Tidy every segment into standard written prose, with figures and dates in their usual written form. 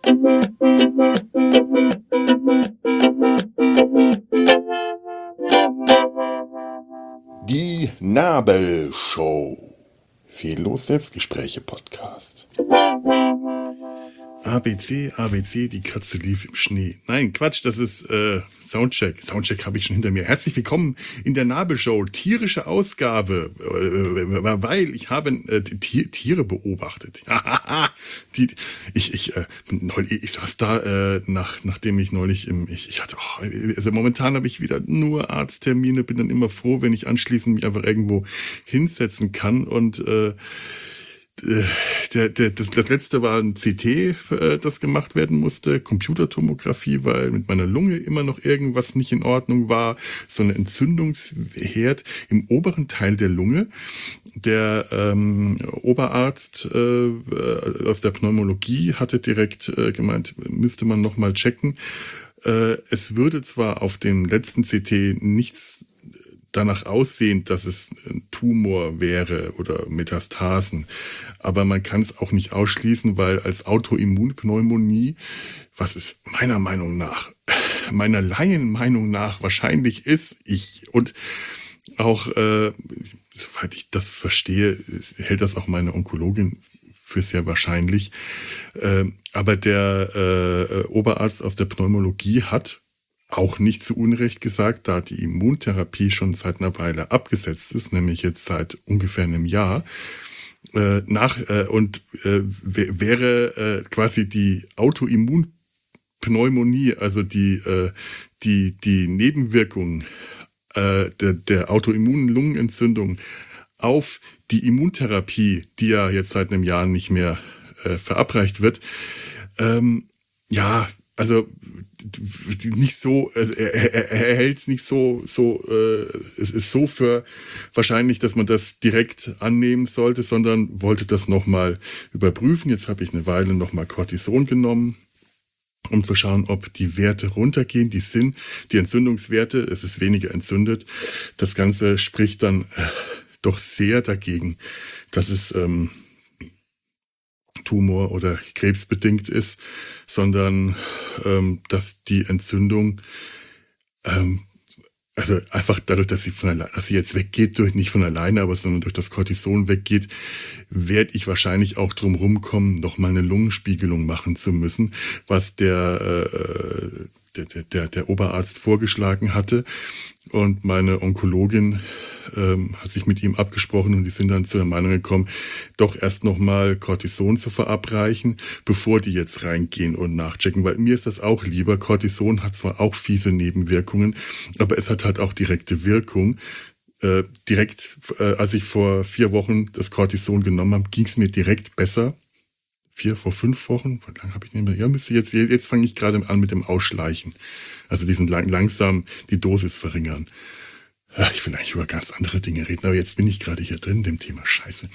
Die Nabelshow. Fehllos Selbstgespräche-Podcast. ABC, ABC, die Katze lief im Schnee. Nein, Quatsch, das ist Soundcheck. Soundcheck habe ich schon hinter mir. Herzlich willkommen in der Nabelshow. Tierische Ausgabe, weil ich habe Tiere beobachtet. Ich saß da, nachdem ich neulich ich hatte, also momentan habe ich wieder nur Arzttermine, bin dann immer froh, wenn ich anschließend mich einfach irgendwo hinsetzen kann und das letzte war ein CT, das gemacht werden musste, Computertomographie, weil mit meiner Lunge immer noch irgendwas nicht in Ordnung war, so ein Entzündungsherd im oberen Teil der Lunge. Der Oberarzt aus der Pneumologie hatte direkt gemeint, müsste man nochmal checken. Es würde zwar auf dem letzten CT nichts danach aussehen, dass es ein Tumor wäre oder Metastasen. Aber man kann es auch nicht ausschließen, weil als Autoimmunpneumonie, was es meiner Laienmeinung nach wahrscheinlich ist, und auch, soweit ich das verstehe, hält das auch meine Onkologin für sehr wahrscheinlich. Aber der Oberarzt aus der Pneumologie hat auch nicht zu Unrecht gesagt, da die Immuntherapie schon seit einer Weile abgesetzt ist, nämlich jetzt seit ungefähr einem Jahr, wäre quasi die Autoimmunpneumonie, also die Nebenwirkung der autoimmunen Lungenentzündung auf die Immuntherapie, die ja jetzt seit einem Jahr nicht mehr verabreicht wird, also nicht so, also er hält es nicht so, es ist so für wahrscheinlich, dass man das direkt annehmen sollte, sondern wollte das nochmal überprüfen. Jetzt habe ich eine Weile nochmal Cortison genommen, um zu schauen, ob die Werte runtergehen. Die Entzündungswerte, es ist weniger entzündet. Das Ganze spricht dann doch sehr dagegen, dass es Tumor- oder krebsbedingt ist, sondern dass die Entzündung, also einfach dadurch, dass sie jetzt weggeht, nicht von alleine, aber sondern durch das Cortison weggeht, werde ich wahrscheinlich auch drum rumkommen, nochmal eine Lungenspiegelung machen zu müssen, was der Oberarzt vorgeschlagen hatte. Und meine Onkologin hat sich mit ihm abgesprochen und die sind dann zu der Meinung gekommen, doch erst nochmal Cortison zu verabreichen, bevor die jetzt reingehen und nachchecken. Weil mir ist das auch lieber. Cortison hat zwar auch fiese Nebenwirkungen, aber es hat halt auch direkte Wirkung. Als ich vor 4 Wochen das Cortison genommen habe, ging es mir direkt besser. Vor 5 Wochen? Wie lange habe ich nicht mehr? Ja, jetzt fange ich gerade an mit dem Ausschleichen. Also diesen langsam die Dosis verringern. Ich will eigentlich über ganz andere Dinge reden, aber jetzt bin ich gerade hier drin, dem Thema Scheiße.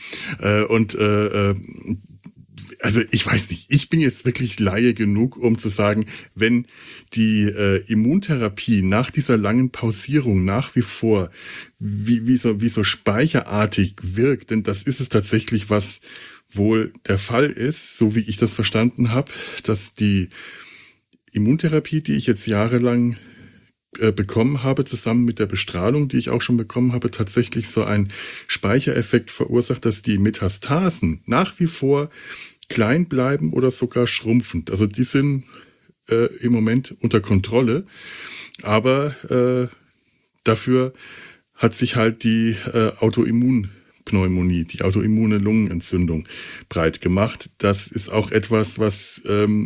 Also ich weiß nicht, ich bin jetzt wirklich Laie genug, um zu sagen, wenn die Immuntherapie nach dieser langen Pausierung nach wie vor wie so speicherartig wirkt, denn das ist es tatsächlich, was wohl der Fall ist, so wie ich das verstanden habe, dass die Immuntherapie, die ich jetzt jahrelang bekommen habe, zusammen mit der Bestrahlung, die ich auch schon bekommen habe, tatsächlich so einen Speichereffekt verursacht, dass die Metastasen nach wie vor klein bleiben oder sogar schrumpfend. Also die sind im Moment unter Kontrolle, aber dafür hat sich halt die Autoimmunpneumonie, die autoimmune Lungenentzündung breit gemacht. Das ist auch etwas, was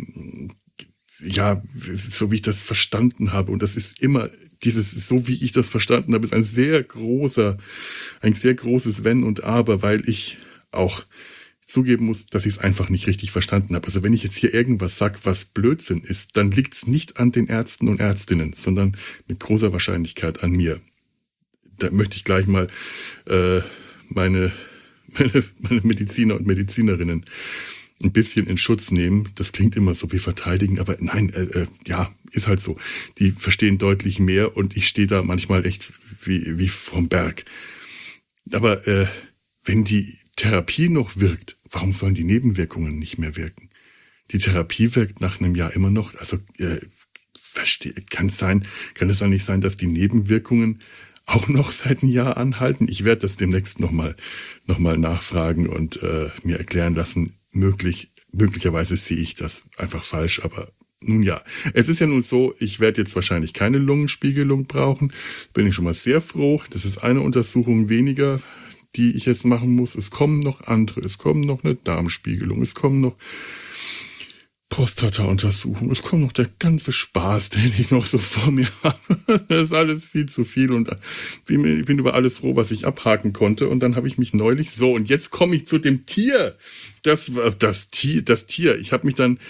so wie ich das verstanden habe, und das ist immer so wie ich das verstanden habe, ist ein sehr großes Wenn und Aber, weil ich auch zugeben muss, dass ich es einfach nicht richtig verstanden habe. Also wenn ich jetzt hier irgendwas sage, was Blödsinn ist, dann liegt es nicht an den Ärzten und Ärztinnen, sondern mit großer Wahrscheinlichkeit an mir. Da möchte ich gleich mal meine Mediziner und Medizinerinnen ein bisschen in Schutz nehmen. Das klingt immer so wie verteidigen, aber nein, ist halt so. Die verstehen deutlich mehr und ich stehe da manchmal echt wie vom Berg. Aber wenn die Therapie noch wirkt, warum sollen die Nebenwirkungen nicht mehr wirken? die Therapie wirkt nach einem Jahr immer noch. Also kann es dann nicht sein, dass die Nebenwirkungen auch noch seit einem Jahr anhalten? Ich werde das demnächst noch mal nachfragen und mir erklären lassen. Möglicherweise sehe ich das einfach falsch, aber nun ja, es ist ja nun so, ich werde jetzt wahrscheinlich keine Lungenspiegelung brauchen. Bin ich schon mal sehr froh. Das ist eine Untersuchung weniger, die ich jetzt machen muss. Es kommen noch andere. Es kommen noch eine Darmspiegelung. Es kommen noch Prostata-Untersuchung. Es kommt noch der ganze Spaß, den ich noch so vor mir habe. Das ist alles viel zu viel und ich bin über alles froh, was ich abhaken konnte. Und dann habe ich mich neulich so, und jetzt komme ich zu dem Tier. Das Tier. Ich habe mich dann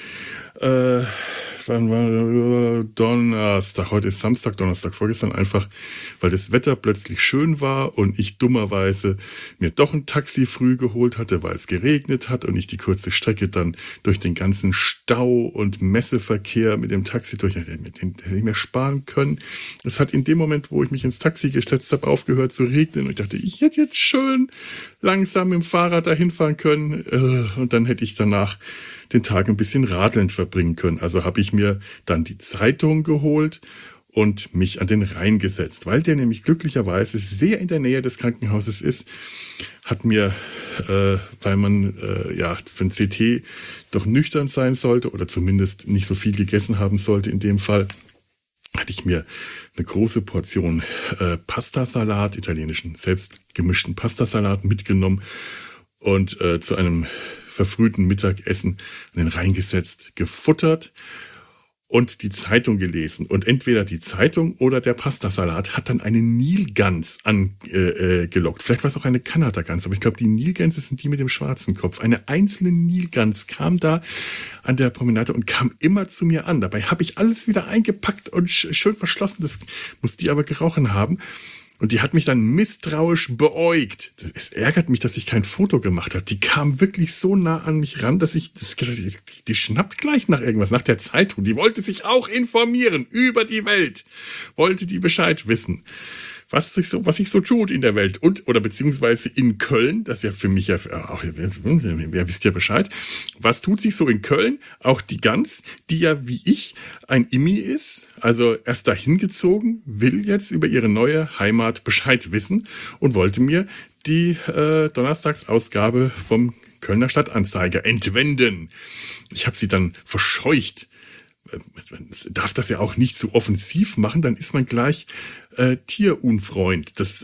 wann war Donnerstag, heute ist Samstag, Donnerstag, vorgestern einfach, weil das Wetter plötzlich schön war und ich dummerweise mir doch ein Taxi früh geholt hatte, weil es geregnet hat und ich die kurze Strecke dann durch den ganzen Stau und Messeverkehr mit dem Taxi den hätte ich mir sparen können. Es hat in dem Moment, wo ich mich ins Taxi gesetzt habe, aufgehört zu regnen und ich dachte, ich hätte jetzt schön langsam mit dem Fahrrad dahin fahren können und dann hätte ich danach den Tag ein bisschen radelnd verbringen können. Also habe ich mir dann die Zeitung geholt und mich an den Rhein gesetzt, weil der nämlich glücklicherweise sehr in der Nähe des Krankenhauses ist, hat mir, weil man für ein CT doch nüchtern sein sollte oder zumindest nicht so viel gegessen haben sollte in dem Fall, hatte ich mir eine große Portion Pastasalat, italienischen selbstgemischten Pastasalat mitgenommen und zu einem verfrühten Mittagessen an den Rhein gesetzt, gefuttert und die Zeitung gelesen. Und entweder die Zeitung oder der Pastasalat hat dann eine Nilgans angelockt. Vielleicht war es auch eine Kanadagans, aber ich glaube, die Nilgänse sind die mit dem schwarzen Kopf. Eine einzelne Nilgans kam da an der Promenade und kam immer zu mir an. Dabei habe ich alles wieder eingepackt und schön verschlossen. Das muss die aber gerochen haben. Und die hat mich dann misstrauisch beäugt. Es ärgert mich, dass ich kein Foto gemacht habe. Die kam wirklich so nah an mich ran, dass die schnappt gleich nach irgendwas, nach der Zeitung. Die wollte sich auch informieren über die Welt. Wollte die Bescheid wissen, was sich so tut in der Welt oder beziehungsweise in Köln, das ist ja für mich ja auch, wer wisst ja Bescheid, was tut sich so in Köln? Auch die Gans, die ja wie ich ein Immi ist, also erst dahin gezogen, will jetzt über ihre neue Heimat Bescheid wissen und wollte mir die Donnerstagsausgabe vom Kölner Stadtanzeiger entwenden. Ich habe sie dann verscheucht. Man darf das ja auch nicht zu offensiv machen, dann ist man gleich Tierunfreund. Das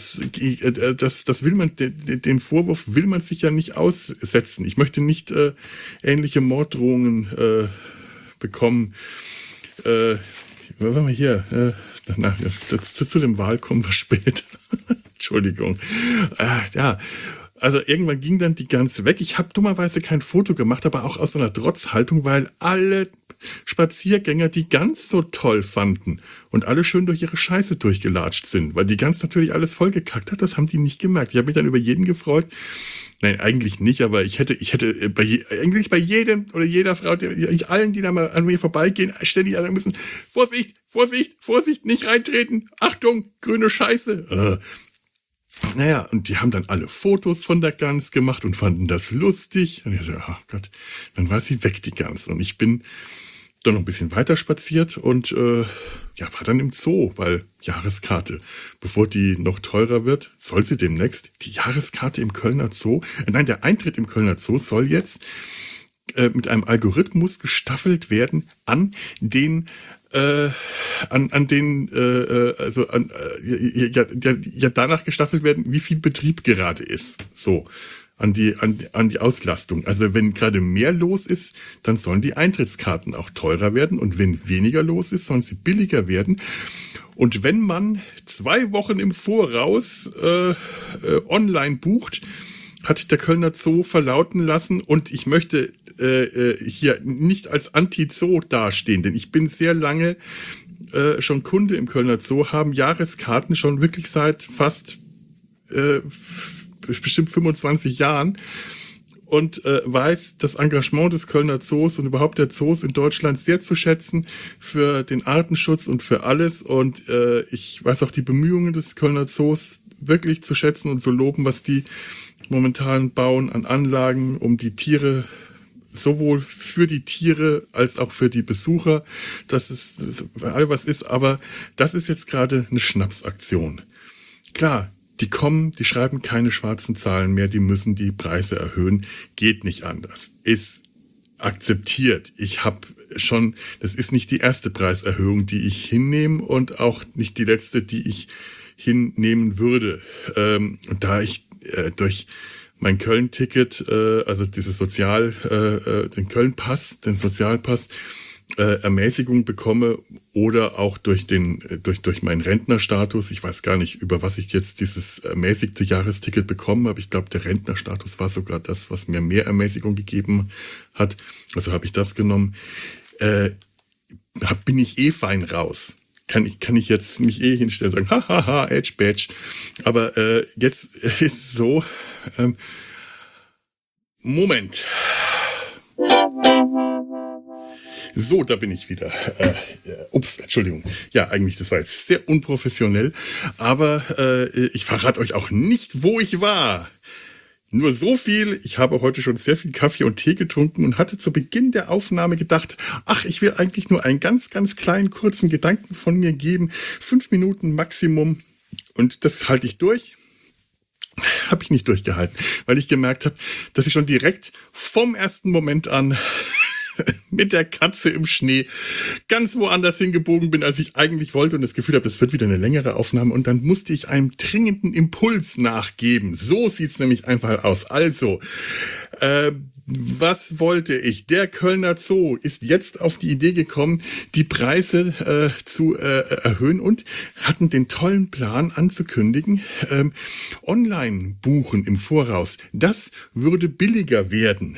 will man, den Vorwurf will man sich ja nicht aussetzen. Ich möchte nicht ähnliche Morddrohungen bekommen. Warte mal hier, zu dem Wahl kommen wir später. Entschuldigung. Ja. Also irgendwann ging dann die Gans weg. Ich habe dummerweise kein Foto gemacht, aber auch aus so einer Trotzhaltung, weil alle Spaziergänger die Gans so toll fanden und alle schön durch ihre Scheiße durchgelatscht sind, weil die Gans natürlich alles vollgekackt hat. Das haben die nicht gemerkt. Ich habe mich dann über jeden gefreut. Nein, eigentlich nicht, aber ich hätte eigentlich bei jedem oder jeder Frau, allen, die da mal an mir vorbeigehen, ständig sagen müssen, Vorsicht, Vorsicht, Vorsicht, nicht reintreten, Achtung, grüne Scheiße. Naja, und die haben dann alle Fotos von der Gans gemacht und fanden das lustig. Und ich so, oh Gott, dann war sie weg, die Gans. Und ich bin dann noch ein bisschen weiter spaziert und war dann im Zoo, weil Jahreskarte, bevor die noch teurer wird, soll sie demnächst, die Jahreskarte im Kölner Zoo, der Eintritt im Kölner Zoo soll jetzt mit einem Algorithmus gestaffelt werden an den danach gestaffelt werden, wie viel Betrieb gerade ist. So, an die Auslastung. Also wenn gerade mehr los ist, dann sollen die Eintrittskarten auch teurer werden und wenn weniger los ist, sollen sie billiger werden. Und wenn man 2 Wochen im Voraus online bucht, hat der Kölner Zoo verlauten lassen und ich möchte hier nicht als Anti-Zoo dastehen, denn ich bin sehr lange schon Kunde im Kölner Zoo, haben Jahreskarten schon wirklich seit fast bestimmt 25 Jahren und weiß das Engagement des Kölner Zoos und überhaupt der Zoos in Deutschland sehr zu schätzen für den Artenschutz und für alles und ich weiß auch die Bemühungen des Kölner Zoos wirklich zu schätzen und zu loben, was die momentan bauen an Anlagen, um die Tiere sowohl für die Tiere als auch für die Besucher, dass es alle was ist, aber das ist jetzt gerade eine Schnapsaktion. Klar, die kommen, die schreiben keine schwarzen Zahlen mehr, die müssen die Preise erhöhen, geht nicht anders. Ist akzeptiert. Ich habe schon, das ist nicht die erste Preiserhöhung, die ich hinnehme und auch nicht die letzte, die ich hinnehmen würde. Und da ich durch mein Köln-Ticket, also dieses den Köln-Pass, den Sozialpass, Ermäßigung bekomme oder auch durch meinen Rentnerstatus. Ich weiß gar nicht, über was ich jetzt dieses ermäßigte Jahresticket bekommen habe. Ich glaube, der Rentnerstatus war sogar das, was mir mehr Ermäßigung gegeben hat. Also habe ich das genommen. Bin ich fein raus. Kann ich jetzt mich hinstellen und sagen, hahaha, Edge Badge. Aber jetzt ist es so, Moment. So, da bin ich wieder. Ups, Entschuldigung. Ja, eigentlich, das war jetzt sehr unprofessionell. Aber ich verrate euch auch nicht, wo ich war. Nur so viel, ich habe heute schon sehr viel Kaffee und Tee getrunken und hatte zu Beginn der Aufnahme gedacht, ach, ich will eigentlich nur einen ganz, ganz kleinen, kurzen Gedanken von mir geben. 5 Minuten Maximum. Und das halte ich durch. Habe ich nicht durchgehalten, weil ich gemerkt habe, dass ich schon direkt vom ersten Moment an mit der Katze im Schnee ganz woanders hingebogen bin, als ich eigentlich wollte und das Gefühl habe, das wird wieder eine längere Aufnahme und dann musste ich einem dringenden Impuls nachgeben. So sieht's nämlich einfach aus. Also, was wollte ich? Der Kölner Zoo ist jetzt auf die Idee gekommen, die Preise zu erhöhen und hatten den tollen Plan anzukündigen, online buchen im Voraus. Das würde billiger werden.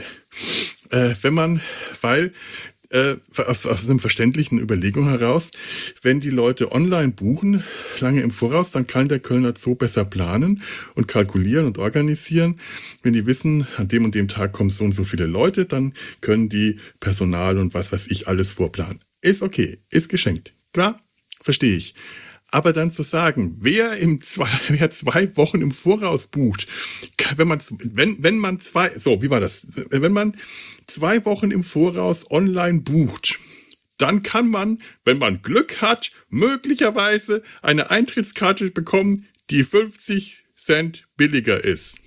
Weil aus einer verständlichen Überlegung heraus, wenn die Leute online buchen, lange im Voraus, dann kann der Kölner Zoo besser planen und kalkulieren und organisieren. Wenn die wissen, an dem und dem Tag kommen so und so viele Leute, dann können die Personal und was weiß ich alles vorplanen. Ist okay, ist geschenkt. Klar, verstehe ich. Aber dann zu sagen, wer 2 Wochen im Voraus bucht, wenn man 2 Wochen im Voraus online bucht, dann kann man, wenn man Glück hat, möglicherweise eine Eintrittskarte bekommen, die 50 Cent billiger ist.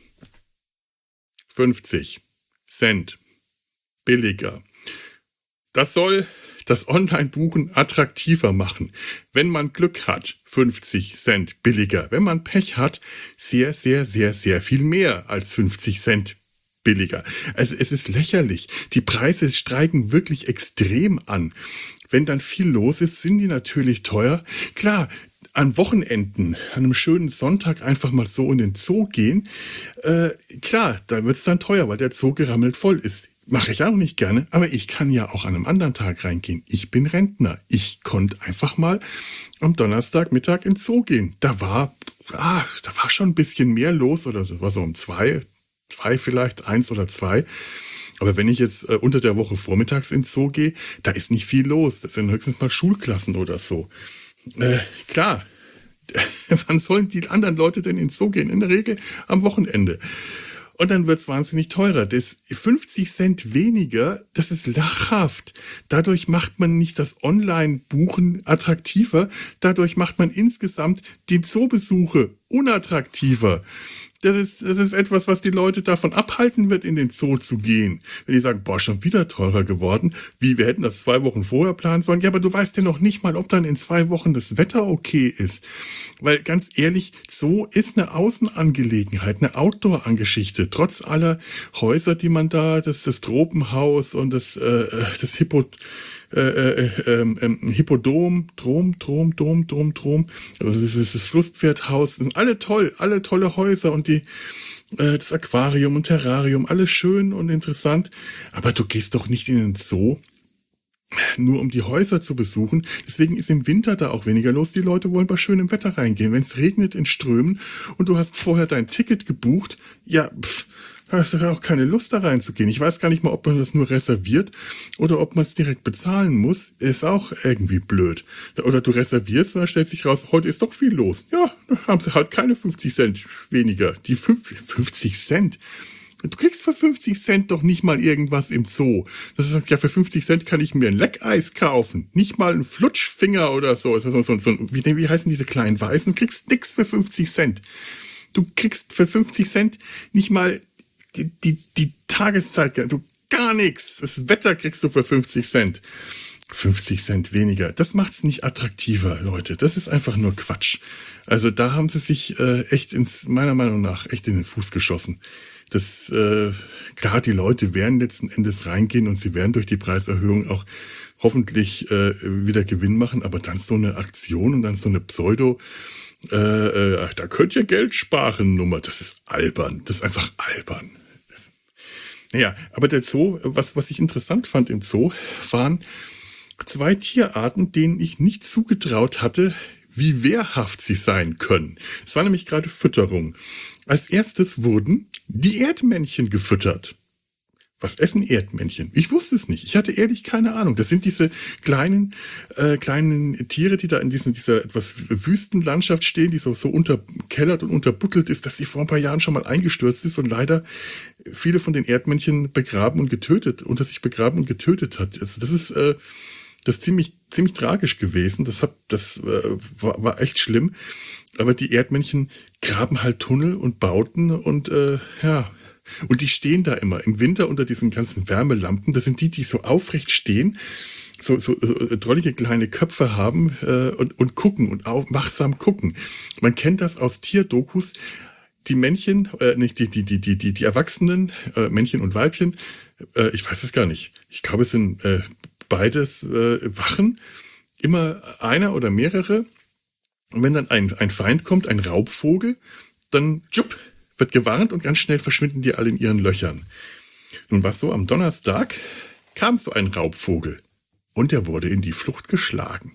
50 Cent billiger. Das soll das Online-Buchen attraktiver machen. Wenn man Glück hat, 50 Cent billiger. Wenn man Pech hat, sehr, sehr, sehr, sehr viel mehr als 50 Cent billiger. Also es ist lächerlich. Die Preise steigen wirklich extrem an. Wenn dann viel los ist, sind die natürlich teuer. Klar, an Wochenenden, an einem schönen Sonntag einfach mal so in den Zoo gehen, klar, da wird's dann teuer, weil der Zoo gerammelt voll ist. Mache ich auch nicht gerne, aber ich kann ja auch an einem anderen Tag reingehen. Ich bin Rentner. Ich konnte einfach mal am Donnerstagmittag ins Zoo gehen. Da war schon ein bisschen mehr los, oder so war so um 2 vielleicht, 1 oder 2. Aber wenn ich jetzt unter der Woche vormittags ins Zoo gehe, da ist nicht viel los. Das sind höchstens mal Schulklassen oder so. Klar, wann sollen die anderen Leute denn ins Zoo gehen? In der Regel am Wochenende. Und dann wird's wahnsinnig teurer. Das 50 Cent weniger, das ist lachhaft. Dadurch macht man nicht das Online-Buchen attraktiver. Dadurch macht man insgesamt die Zoobesuche unattraktiver. Das ist etwas, was die Leute davon abhalten wird, in den Zoo zu gehen. Wenn die sagen, boah, schon wieder teurer geworden. Wir hätten das 2 Wochen vorher planen sollen. Ja, aber du weißt ja noch nicht mal, ob dann in 2 Wochen das Wetter okay ist. Weil ganz ehrlich, Zoo ist eine Außenangelegenheit, eine Outdoor-Angeschichte. Trotz aller Häuser, die man da, das Tropenhaus und das Hippodrom, also das ist das Flusspferdhaus, das sind alle tolle Häuser und das Aquarium und Terrarium, alles schön und interessant, aber du gehst doch nicht in den Zoo, nur um die Häuser zu besuchen. Deswegen ist im Winter da auch weniger los. Die Leute wollen bei schönem Wetter reingehen. Wenn es regnet, in Strömen und du hast vorher dein Ticket gebucht, ja, hast du auch keine Lust da reinzugehen. Ich weiß gar nicht mal, ob man das nur reserviert oder ob man es direkt bezahlen muss. Ist auch irgendwie blöd. Oder du reservierst und dann stellt sich raus, heute ist doch viel los. Ja, dann haben sie halt keine 50 Cent weniger. Die 50 Cent. Du kriegst für 50 Cent doch nicht mal irgendwas im Zoo. Das ist ja, für 50 Cent kann ich mir ein Leckeis kaufen. Nicht mal einen Flutschfinger oder so. Wie heißen diese kleinen Weißen? Du kriegst nix für 50 Cent. Du kriegst für 50 Cent nicht mal die Tageszeit. Du gar nichts. Das Wetter kriegst du für 50 Cent. 50 Cent weniger. Das macht's nicht attraktiver, Leute. Das ist einfach nur Quatsch. Also da haben sie sich meiner Meinung nach, echt in den Fuß geschossen. Klar, die Leute werden letzten Endes reingehen und sie werden durch die Preiserhöhung auch hoffentlich wieder Gewinn machen, aber dann so eine Aktion und dann so eine da könnt ihr Geld sparen Nummer, das ist albern. Das ist einfach albern. Naja, aber der Zoo, was ich interessant fand im Zoo, waren 2 Tierarten, denen ich nicht zugetraut hatte, wie wehrhaft sie sein können. Es war nämlich gerade Fütterung. Als erstes wurden die Erdmännchen gefüttert. Was essen Erdmännchen? Ich wusste es nicht. Ich hatte ehrlich keine Ahnung. Das sind diese kleinen Tiere, die da in dieser etwas Wüstenlandschaft stehen, die so unterkellert und unterbuttelt ist, dass die vor ein paar Jahren schon mal eingestürzt ist und leider viele von den Erdmännchen unter sich begraben und getötet hat. Also das ist ziemlich tragisch gewesen. Das war echt schlimm. Aber die Erdmännchen graben halt Tunnel und Bauten und und die stehen da immer im Winter unter diesen ganzen Wärmelampen. Das sind die so aufrecht stehen, so drollige kleine Köpfe haben und gucken und wachsam gucken. Man kennt das aus Tierdokus. Die Männchen, die Erwachsenen, Männchen und Weibchen, ich weiß es gar nicht. Ich glaube, es sind beides Wachen, immer einer oder mehrere. Und wenn dann ein Feind kommt, ein Raubvogel, dann wird gewarnt und ganz schnell verschwinden die alle in ihren Löchern. Nun war es so, am Donnerstag kam so ein Raubvogel und er wurde in die Flucht geschlagen.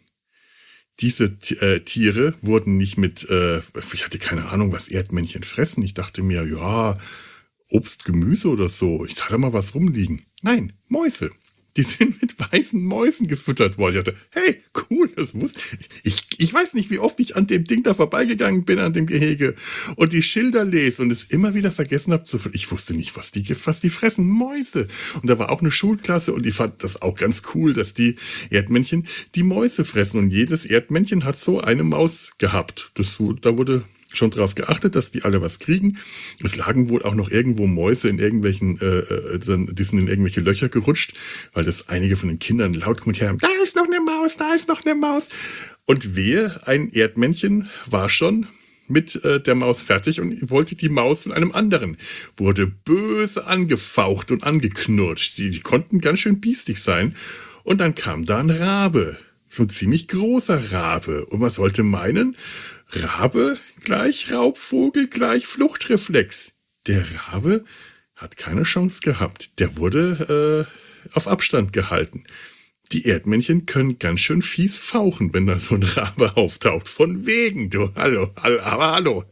Diese Tiere wurden nicht ich hatte keine Ahnung, was Erdmännchen fressen. Ich dachte mir, ja, Obst, Gemüse oder so. Ich hatte mal was rumliegen. Nein, Mäuse. Die sind mit weißen Mäusen gefüttert worden. Ich dachte, hey, cool, das wusste ich. Ich weiß nicht, wie oft ich an dem Ding da vorbeigegangen bin, an dem Gehege, und die Schilder lese und es immer wieder vergessen habe. Ich wusste nicht, was die fressen. Mäuse. Und da war auch eine Schulklasse und die fand das auch ganz cool, dass die Erdmännchen die Mäuse fressen. Und jedes Erdmännchen hat so eine Maus gehabt. Da wurde schon darauf geachtet, dass die alle was kriegen. Es lagen wohl auch noch irgendwo Mäuse in irgendwelchen, die sind in irgendwelche Löcher gerutscht, weil das einige von den Kindern laut kommentiert haben, da ist noch eine Maus, da ist noch eine Maus. Und ein Erdmännchen war schon mit der Maus fertig und wollte die Maus von einem anderen. Wurde böse angefaucht und angeknurrt. Die konnten ganz schön biestig sein. Und dann kam da ein Rabe. So ein ziemlich großer Rabe. Und man sollte meinen, Rabe gleich Raubvogel gleich Fluchtreflex. Der Rabe hat keine Chance gehabt. Der wurde auf Abstand gehalten. Die Erdmännchen können ganz schön fies fauchen, wenn da so ein Rabe auftaucht. Von wegen, du, hallo.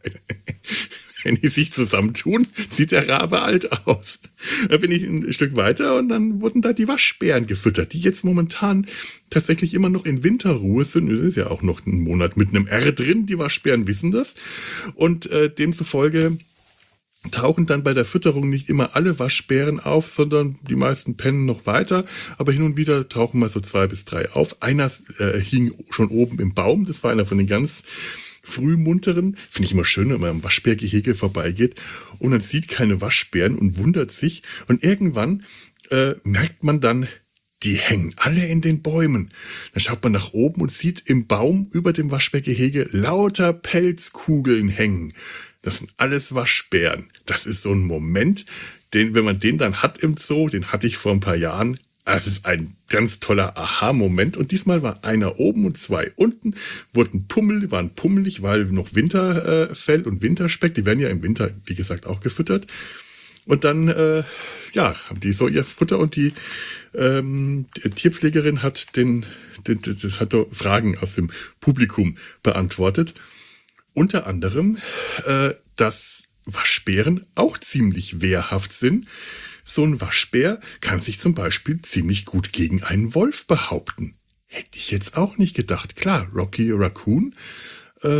Wenn die sich zusammentun, sieht der Rabe alt aus. Da bin ich ein Stück weiter und dann wurden da die Waschbären gefüttert, die jetzt momentan tatsächlich immer noch in Winterruhe sind. Das ist ja auch noch ein Monat mit einem R drin. Die Waschbären wissen das. Und demzufolge tauchen dann bei der Fütterung nicht immer alle Waschbären auf, sondern die meisten pennen noch weiter. Aber hin und wieder tauchen mal so 2 bis 3 auf. Einer hing schon oben im Baum. Das war einer von den ganz frühmunteren. Finde ich immer schön, wenn man am Waschbärgehege vorbeigeht und man sieht keine Waschbären und wundert sich. Und irgendwann merkt man dann, die hängen alle in den Bäumen. Dann schaut man nach oben und sieht im Baum über dem Waschbärgehege lauter Pelzkugeln hängen. Das sind alles Waschbären. Das ist so ein Moment, wenn man den dann hat im Zoo, den hatte ich vor ein paar Jahren. Das ist ein ganz toller Aha-Moment. Und diesmal war einer oben und 2 unten, waren pummelig, weil noch Winterfell und Winterspeck, die werden ja im Winter, wie gesagt, auch gefüttert. Und dann, haben die so ihr Futter und die Tierpflegerin hat Fragen aus dem Publikum beantwortet. Unter anderem, dass Waschbären auch ziemlich wehrhaft sind. So ein Waschbär kann sich zum Beispiel ziemlich gut gegen einen Wolf behaupten. Hätte ich jetzt auch nicht gedacht. Klar, Rocky Raccoon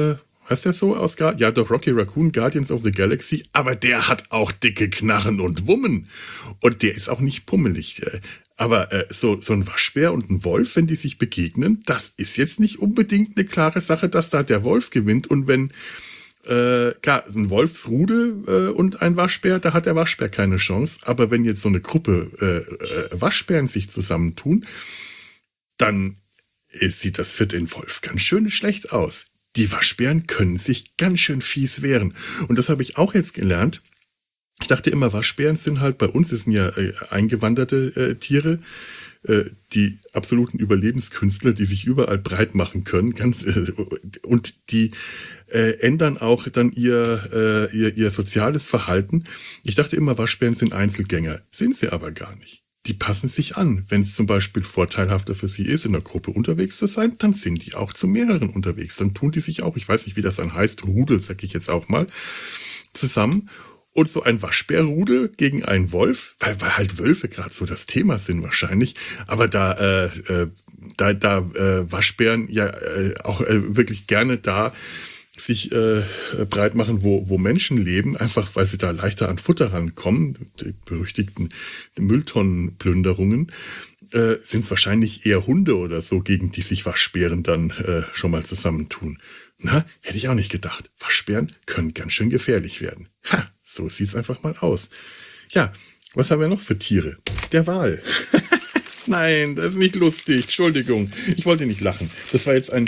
Heißt der so aus ja doch, Rocky Raccoon, Guardians of the Galaxy, aber der hat auch dicke Knarren und Wummen. Und der ist auch nicht pummelig. Aber so ein Waschbär und ein Wolf, wenn die sich begegnen, das ist jetzt nicht unbedingt eine klare Sache, dass da der Wolf gewinnt. Und wenn, klar, ein Wolfsrudel und ein Waschbär, da hat der Waschbär keine Chance. Aber wenn jetzt so eine Gruppe Waschbären sich zusammentun, dann sieht das für den Wolf ganz schön schlecht aus. Die Waschbären können sich ganz schön fies wehren. Und das habe ich auch jetzt gelernt. Ich dachte immer, Waschbären sind halt bei uns, das sind ja eingewanderte Tiere, die absoluten Überlebenskünstler, die sich überall breit machen können. Und die ändern auch dann ihr soziales Verhalten. Ich dachte immer, Waschbären sind Einzelgänger. Sind sie aber gar nicht. Die passen sich an. Wenn es zum Beispiel vorteilhafter für sie ist, in einer Gruppe unterwegs zu sein, dann sind die auch zu mehreren unterwegs. Dann tun die sich auch, ich weiß nicht, wie das dann heißt, Rudel, sag ich jetzt auch mal, zusammen. Und so ein Waschbärrudel gegen einen Wolf, weil halt Wölfe gerade so das Thema sind wahrscheinlich. Aber da Waschbären ja auch wirklich gerne da sich breit machen, wo Menschen leben, einfach weil sie da leichter an Futter rankommen, die berüchtigten Mülltonnenplünderungen, sind es wahrscheinlich eher Hunde oder so, gegen die sich Waschbären dann schon mal zusammentun. Na, hätte ich auch nicht gedacht. Waschbären können ganz schön gefährlich werden. Ha, so sieht's einfach mal aus. Ja, was haben wir noch für Tiere? Der Wal. Nein, das ist nicht lustig. Entschuldigung, ich wollte nicht lachen. Das war jetzt ein...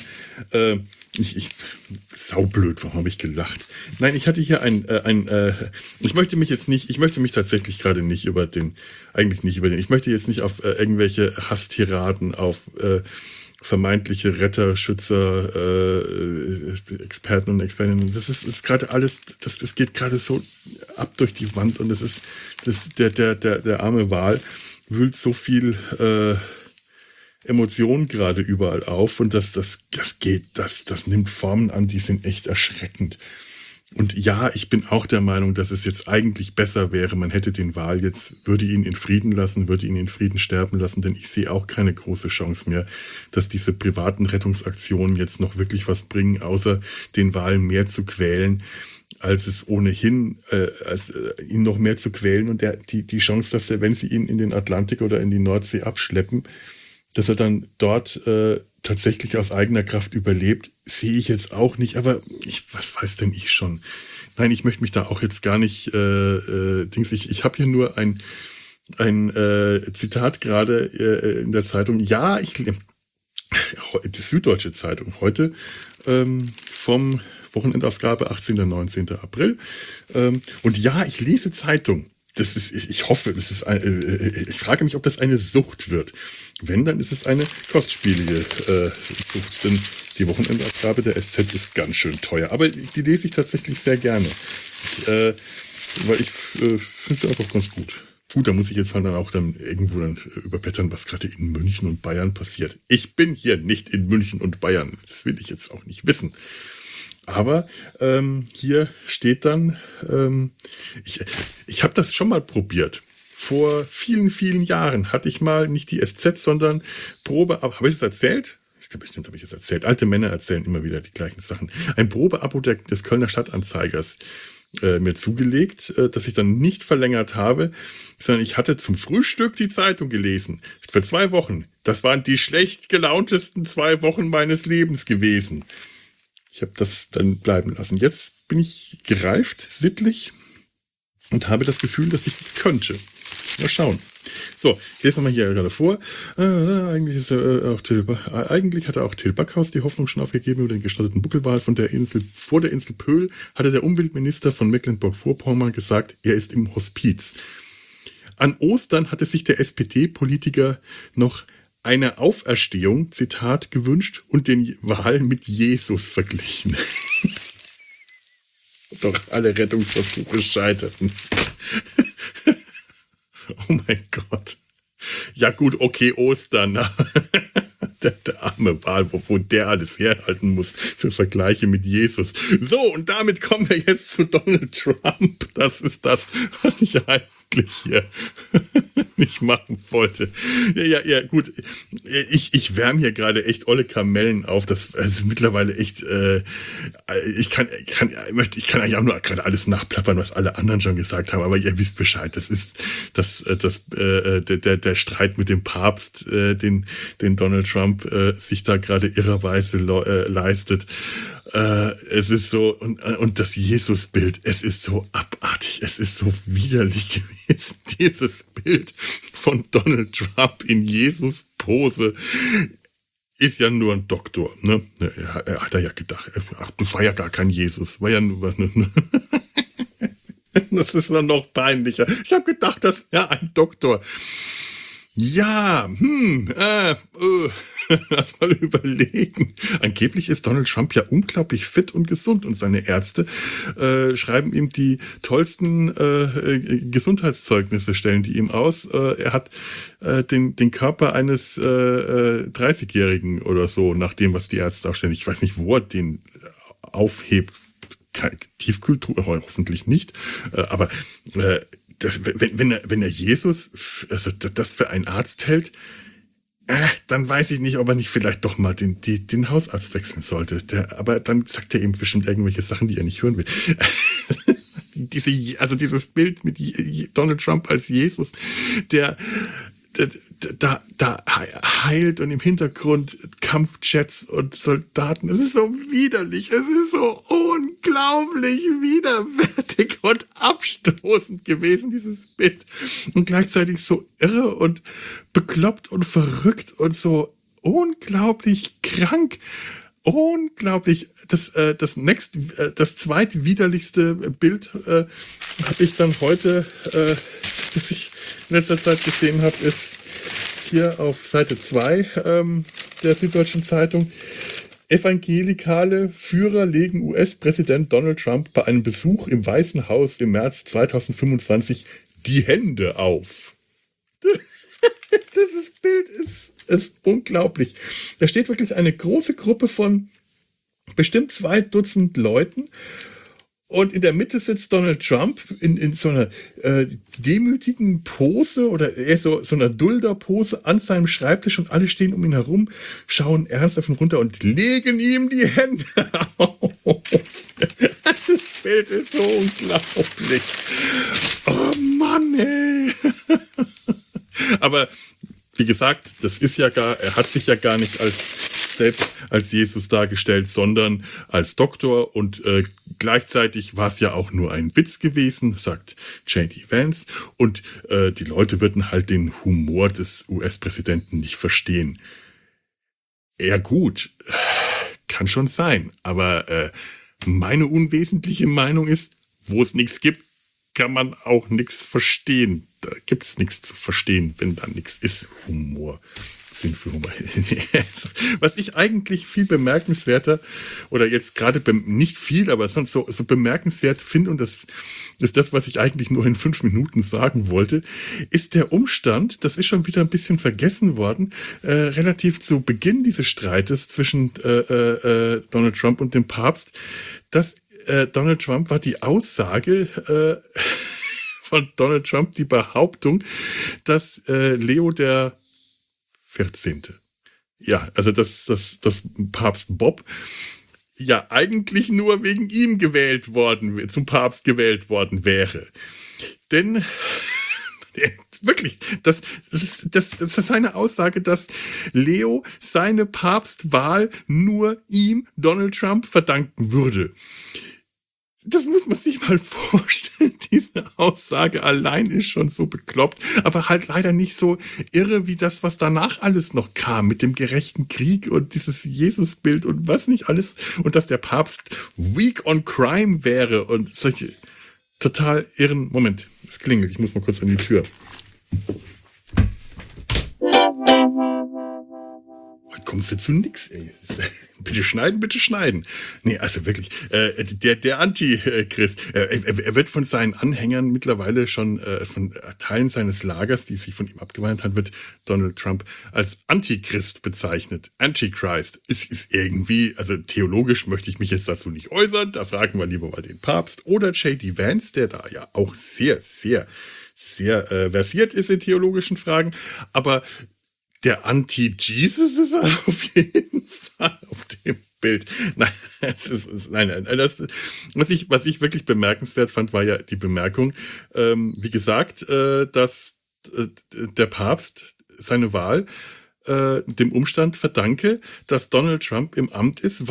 saublöd, warum habe ich gelacht? Nein, ich hatte hier ich möchte mich tatsächlich gerade nicht ich möchte jetzt nicht auf irgendwelche Hasstiraden auf vermeintliche Retter, Schützer, Experten und Expertinnen. Das ist gerade alles, das geht gerade so ab durch die Wand und der arme Wal wühlt so viel Emotionen gerade überall auf und das nimmt Formen an, die sind echt erschreckend. Und ja, ich bin auch der Meinung, dass es jetzt eigentlich besser wäre, man hätte den Wal würde ihn in Frieden lassen, würde ihn in Frieden sterben lassen, denn ich sehe auch keine große Chance mehr, dass diese privaten Rettungsaktionen jetzt noch wirklich was bringen, außer den Wal mehr zu quälen, als es ohnehin, ihn noch mehr zu quälen und die Chance, dass wenn sie ihn in den Atlantik oder in die Nordsee abschleppen, dass er dann dort tatsächlich aus eigener Kraft überlebt, sehe ich jetzt auch nicht. Aber was weiß denn ich schon? Nein, ich möchte mich da auch jetzt gar nicht ich habe hier nur ein Zitat gerade in der Zeitung. Ja, die Süddeutsche Zeitung heute vom Wochenendausgabe 18. und 19. April. Und ja, ich lese Zeitung. Ich frage mich, ob das eine Sucht wird. Wenn, dann ist es eine kostspielige Sucht, denn die Wochenendausgabe der SZ ist ganz schön teuer. Aber die lese ich tatsächlich sehr gerne, weil ich finde sie einfach ganz gut. Gut, da muss ich jetzt halt dann auch irgendwo überblättern, was gerade in München und Bayern passiert. Ich bin hier nicht in München und Bayern. Das will ich jetzt auch nicht wissen. Aber hier steht dann, ich habe das schon mal probiert. Vor vielen, vielen Jahren hatte ich mal nicht die SZ, sondern habe ich das erzählt? Ich glaube, bestimmt habe ich das erzählt. Alte Männer erzählen immer wieder die gleichen Sachen. Ein Probeabo des Kölner Stadtanzeigers mir zugelegt, das ich dann nicht verlängert habe, sondern ich hatte zum Frühstück die Zeitung gelesen. Für 2 Wochen. Das waren die schlecht gelauntesten 2 Wochen meines Lebens gewesen. Ich habe das dann bleiben lassen. Jetzt bin ich gereift, sittlich und habe das Gefühl, dass ich das könnte. Mal schauen. So, ich lese nochmal hier gerade vor. Eigentlich hatte auch Till Backhaus die Hoffnung schon aufgegeben über den gestatteten Buckelwal vor der Insel Pöhl, hatte der Umweltminister von Mecklenburg-Vorpommern gesagt, er ist im Hospiz. An Ostern hatte sich der SPD-Politiker noch eine Auferstehung, Zitat, gewünscht und den Wal mit Jesus verglichen. Doch alle Rettungsversuche scheiterten. Oh mein Gott. Ja gut, okay, Ostern. Der arme Wal, wovon der alles herhalten muss für Vergleiche mit Jesus. So, und damit kommen wir jetzt zu Donald Trump. Das ist das, was ich eigentlich hier nicht machen wollte. Ja, gut. Ich wärme hier gerade echt olle Kamellen auf. Das ist mittlerweile echt, ich kann eigentlich auch nur gerade alles nachplappern, was alle anderen schon gesagt haben, aber ihr wisst Bescheid. Das ist der Streit mit dem Papst, den Donald Trump sich da gerade irrerweise leistet. Es ist so, und das Jesusbild, es ist so abartig, es ist so widerlich gewesen, dieses Bild von Donald Trump in Jesus-Pose. Ist ja nur ein Doktor, ne? Er hat ja gedacht, ach, das war ja gar kein Jesus, war ja nur. Das ist dann noch peinlicher. Ich habe gedacht, das wäre ein Doktor. Ja, lass mal überlegen. Angeblich ist Donald Trump ja unglaublich fit und gesund und seine Ärzte schreiben ihm die tollsten Gesundheitszeugnisse, stellen die ihm aus. Er hat den Körper eines 30-Jährigen oder so, nach dem, was die Ärzte aufstellen. Ich weiß nicht, wo er den aufhebt. Tiefkühltruhe, hoffentlich nicht. Aber wenn er Jesus, also das für einen Arzt hält, dann weiß ich nicht, ob er nicht vielleicht doch mal den Hausarzt wechseln sollte. Aber dann sagt er eben bestimmt irgendwelche Sachen, die er nicht hören will. Dieses Bild mit Donald Trump als Jesus, der da heilt und im Hintergrund Kampfjets und Soldaten. Es ist so widerlich, es ist so unglaublich widerwärtig und abstoßend gewesen, dieses Bild. Und gleichzeitig so irre und bekloppt und verrückt und so unglaublich krank. Unglaublich. Das zweitwiderlichste Bild habe ich dann heute, das ich in letzter Zeit gesehen habe, ist hier auf Seite 2 der Süddeutschen Zeitung. Evangelikale Führer legen US-Präsident Donald Trump bei einem Besuch im Weißen Haus im März 2025 die Hände auf. Dieses Bild ist unglaublich. Da steht wirklich eine große Gruppe von bestimmt 2 Dutzend Leuten und in der Mitte sitzt Donald Trump in so einer demütigen Pose oder eher so einer Dulder-Pose an seinem Schreibtisch und alle stehen um ihn herum, schauen ernst auf ihn runter und legen ihm die Hände auf. Das Bild ist so unglaublich. Oh Mann, ey. Aber wie gesagt, er hat sich ja gar nicht selbst als Jesus dargestellt, sondern als Doktor und gleichzeitig war es ja auch nur ein Witz gewesen, sagt J.D. Vance und die Leute würden halt den Humor des US-Präsidenten nicht verstehen. Ja gut, kann schon sein, aber meine unwesentliche Meinung ist, wo es nichts gibt, kann man auch nichts verstehen. Da gibt es nichts zu verstehen, wenn da nichts ist. Humor. Sinn für Humor. Was ich eigentlich viel bemerkenswerter, oder jetzt gerade nicht viel, aber sonst so bemerkenswert finde, und das ist das, was ich eigentlich nur in 5 Minuten sagen wollte, ist der Umstand, das ist schon wieder ein bisschen vergessen worden, relativ zu Beginn dieses Streites zwischen Donald Trump und dem Papst, dass Donald Trump war die Aussage von Donald Trump, die Behauptung, dass Leo der 14. Ja, also dass Papst Bob ja eigentlich nur wegen ihm zum Papst gewählt worden wäre. Denn wirklich, das ist seine Aussage, dass Leo seine Papstwahl nur ihm, Donald Trump, verdanken würde. Das muss man sich mal vorstellen. Diese Aussage allein ist schon so bekloppt, aber halt leider nicht so irre wie das, was danach alles noch kam mit dem gerechten Krieg und dieses Jesusbild und was nicht alles und dass der Papst weak on crime wäre und solche total irren. Moment, es klingelt, ich muss mal kurz an die Tür. Heute kommst du zu nix, ey. Bitte schneiden. Nee, also wirklich, der Antichrist, er wird von seinen Anhängern mittlerweile schon von Teilen seines Lagers, die sich von ihm abgewandt haben, wird Donald Trump als Antichrist bezeichnet. Antichrist ist irgendwie, also theologisch möchte ich mich jetzt dazu nicht äußern, da fragen wir lieber mal den Papst oder J.D. Vance, der da ja auch sehr, sehr sehr versiert ist in theologischen Fragen, aber der Anti-Jesus ist er auf jeden Fall auf dem Bild. Nein, was ich wirklich bemerkenswert fand, war ja die Bemerkung, wie gesagt, dass der Papst seine Wahl dem Umstand verdanke, dass Donald Trump im Amt ist,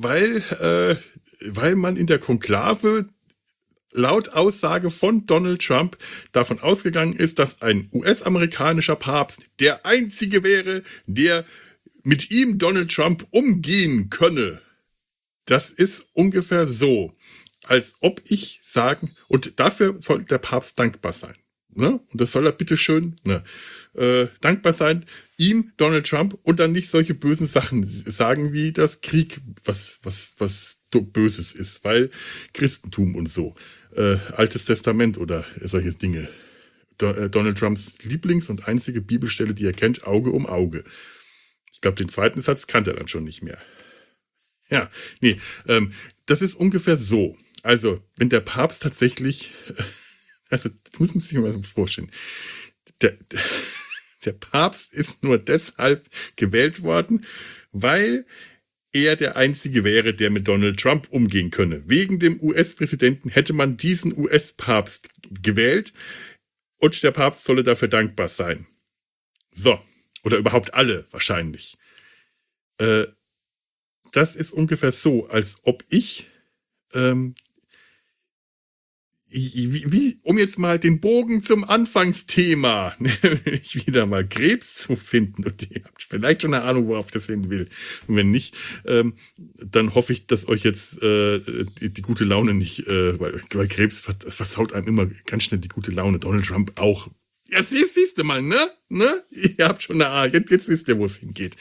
weil man in der Konklave laut Aussage von Donald Trump davon ausgegangen ist, dass ein US-amerikanischer Papst der einzige wäre, der mit ihm Donald Trump umgehen könne. Das ist ungefähr so, als ob ich sagen, und dafür soll der Papst dankbar sein. Ne? Und das soll er bitteschön dankbar sein, ihm, Donald Trump, und dann nicht solche bösen Sachen sagen, wie das Krieg, was Böses ist, weil Christentum und so, Altes Testament oder solche Dinge. Donald Trumps Lieblings- und einzige Bibelstelle, die er kennt, Auge um Auge. Ich glaube, den zweiten Satz kannte er dann schon nicht mehr. Ja, nee, das ist ungefähr so. Also, wenn der Papst tatsächlich, also, das muss man sich mal vorstellen, der Papst ist nur deshalb gewählt worden, weil er der Einzige wäre, der mit Donald Trump umgehen könne. Wegen dem US-Präsidenten hätte man diesen US-Papst gewählt und der Papst solle dafür dankbar sein. So, oder überhaupt alle wahrscheinlich. Das ist ungefähr so, als ob ich um jetzt mal den Bogen zum Anfangsthema, nämlich wieder mal Krebs zu finden, und ihr habt vielleicht schon eine Ahnung, worauf das hin will. Und wenn nicht, dann hoffe ich, dass euch jetzt die gute Laune nicht, weil Krebs versaut einem immer ganz schnell die gute Laune. Donald Trump auch. Ja, siehst du mal, ne? Ihr habt schon eine Ahnung, jetzt wisst ihr, wo es hingeht.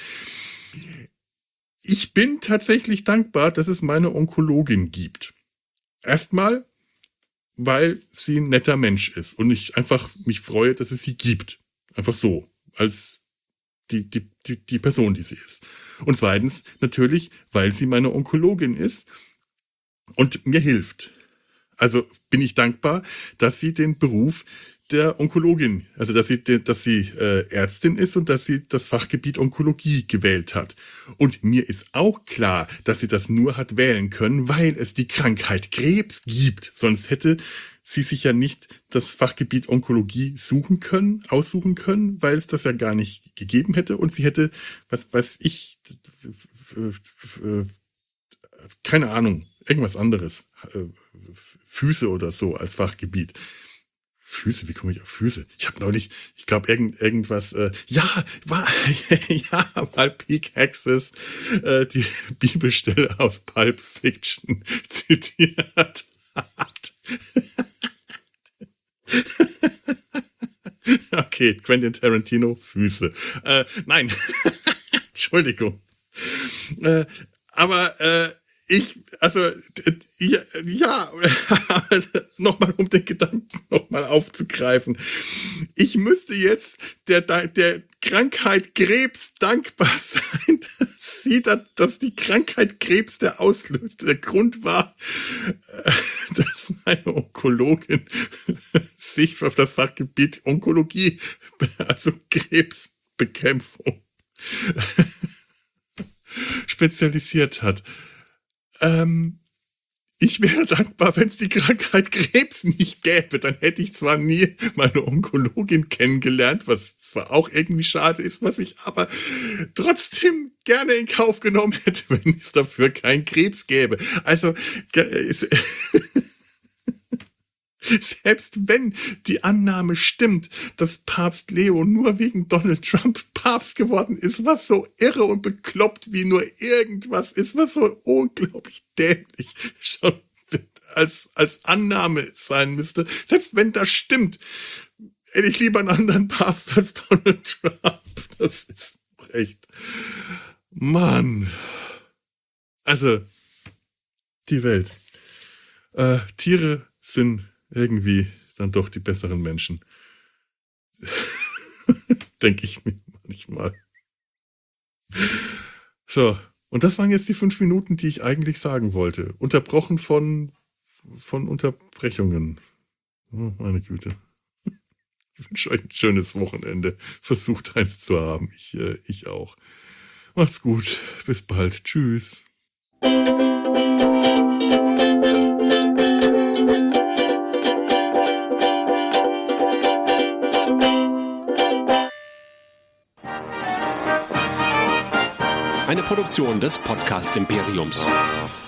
Ich bin tatsächlich dankbar, dass es meine Onkologin gibt. Erstmal, weil sie ein netter Mensch ist und ich einfach mich freue, dass es sie gibt. Einfach so, als die Person, die sie ist. Und zweitens natürlich, weil sie meine Onkologin ist und mir hilft. Also bin ich dankbar, dass sie den Beruf der Onkologin, also dass sie Ärztin ist und dass sie das Fachgebiet Onkologie gewählt hat. Und mir ist auch klar, dass sie das nur hat wählen können, weil es die Krankheit Krebs gibt. Sonst hätte sie sich ja nicht das Fachgebiet Onkologie aussuchen können, weil es das ja gar nicht gegeben hätte. Und sie hätte, was weiß ich, keine Ahnung, irgendwas anderes, Füße oder so als Fachgebiet. Füße, wie komme ich auf Füße? Ich habe neulich, ich glaube, irgendwas, weil Peak Access die Bibelstelle aus Pulp Fiction zitiert hat. Okay, Quentin Tarantino, Füße. Nein, Entschuldigung. Nochmal, um den Gedanken nochmal aufzugreifen. Ich müsste jetzt der Krankheit Krebs dankbar sein, dass die Krankheit Krebs der Grund war, dass meine Onkologin sich auf das Fachgebiet Onkologie, also Krebsbekämpfung, spezialisiert hat. Ich wäre dankbar, wenn es die Krankheit Krebs nicht gäbe. Dann hätte ich zwar nie meine Onkologin kennengelernt, was zwar auch irgendwie schade ist, was ich aber trotzdem gerne in Kauf genommen hätte, wenn es dafür keinen Krebs gäbe. Also selbst wenn die Annahme stimmt, dass Papst Leo nur wegen Donald Trump Papst geworden ist, was so irre und bekloppt wie nur irgendwas ist, was so unglaublich dämlich schon als Annahme sein müsste, selbst wenn das stimmt, hätte ich lieber einen anderen Papst als Donald Trump. Das ist echt, Mann. Also, die Welt. Tiere sind irgendwie dann doch die besseren Menschen. Denke ich mir manchmal. So, und das waren jetzt die 5 Minuten, die ich eigentlich sagen wollte. Unterbrochen von Unterbrechungen. Oh, meine Güte. wünsche euch ein schönes Wochenende. Versucht eins zu haben. Ich auch. Macht's gut. Bis bald. Tschüss. Eine Produktion des Podcast Imperiums.